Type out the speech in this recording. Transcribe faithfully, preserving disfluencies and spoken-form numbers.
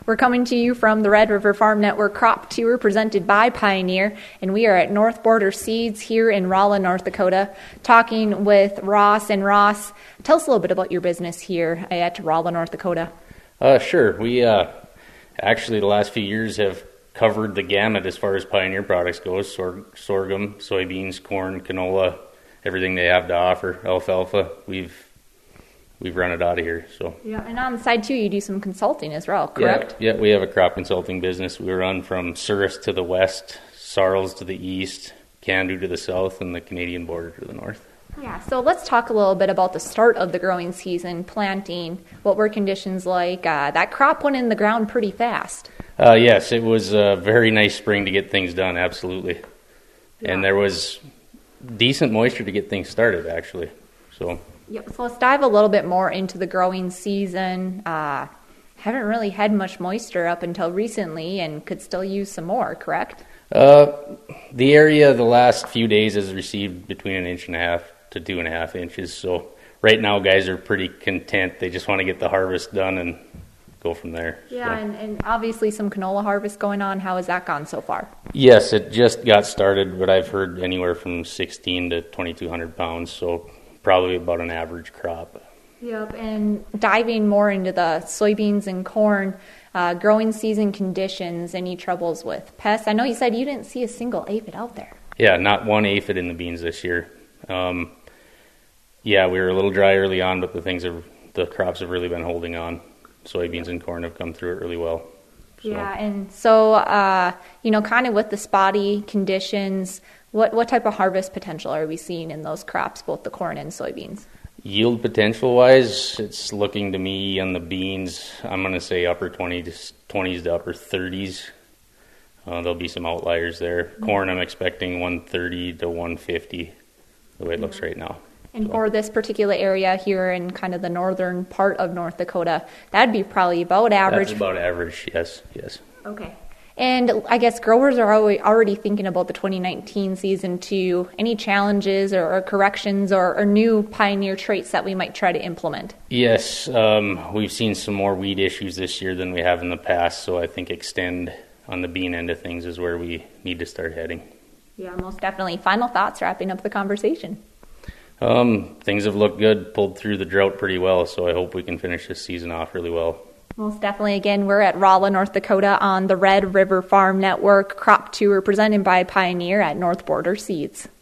We're coming to you from the Red River Farm Network Crop Tour presented by Pioneer, and we are at North Border Seeds here in Rolla, North Dakota, talking with Ross. And Ross, tell us a little bit about your business here at Rolla, North Dakota. Uh, sure. We uh, actually the last few years have covered the gamut as far as Pioneer products goes, Sor- sorghum, soybeans, corn, canola, everything they have to offer, alfalfa. We've We've run it out of here. So yeah, and on the side too, you do some consulting as well, correct? Yeah, yeah, we have a crop consulting business. We run from Souris to the west, Sarles to the east, Candu to the south, and the Canadian border to the north. Yeah, so let's talk a little bit about the start of the growing season, planting. What were conditions like? Uh, that crop went in the ground pretty fast. Uh, yes, it was a very nice spring to get things done, absolutely. Yeah. And there was decent moisture to get things started, actually. So. Yep. So let's dive a little bit more into the growing season. Uh, haven't really had much moisture up until recently and could still use some more, correct? Uh, the area the last few days has received between an inch and a half to two and a half inches. So right now guys are pretty content. They just want to get the harvest done and go from there. Yeah, so. and, and obviously some canola harvest going on. How has that gone so far? Yes, it just got started, but I've heard anywhere from sixteen to twenty-two hundred pounds. So probably about an average crop. Yep, and diving more into the soybeans and corn, uh, growing season conditions, any troubles with pests? I know you said you didn't see a single aphid out there. Yeah, not one aphid in the beans this year. Um, yeah, we were a little dry early on, but the things have, the crops have really been holding on. Soybeans and corn have come through it really well. So. Yeah, and so, uh, you know, kind of with the spotty conditions, What what type of harvest potential are we seeing in those crops, both the corn and soybeans? Yield potential-wise, it's looking to me on the beans, I'm going to say upper twenties, twenties to upper thirties. Uh, there'll be some outliers there. Mm-hmm. Corn, I'm expecting one thirty to one fifty, the way it mm-hmm. looks right now. And so. For this particular area here in kind of the northern part of North Dakota, that'd be probably about average? That's about average, yes, yes. Okay. And I guess growers are already thinking about the twenty nineteen season too. Any challenges or, or corrections or, or new Pioneer traits that we might try to implement? Yes, um, we've seen some more weed issues this year than we have in the past, so I think extend on the bean end of things is where we need to start heading. Yeah, most definitely. Final thoughts wrapping up the conversation. Um, things have looked good, pulled through the drought pretty well, so I hope we can finish this season off really well. Most definitely. Again, we're at Rolla, North Dakota on the Red River Farm Network Crop Tour presented by Pioneer at North Border Seeds.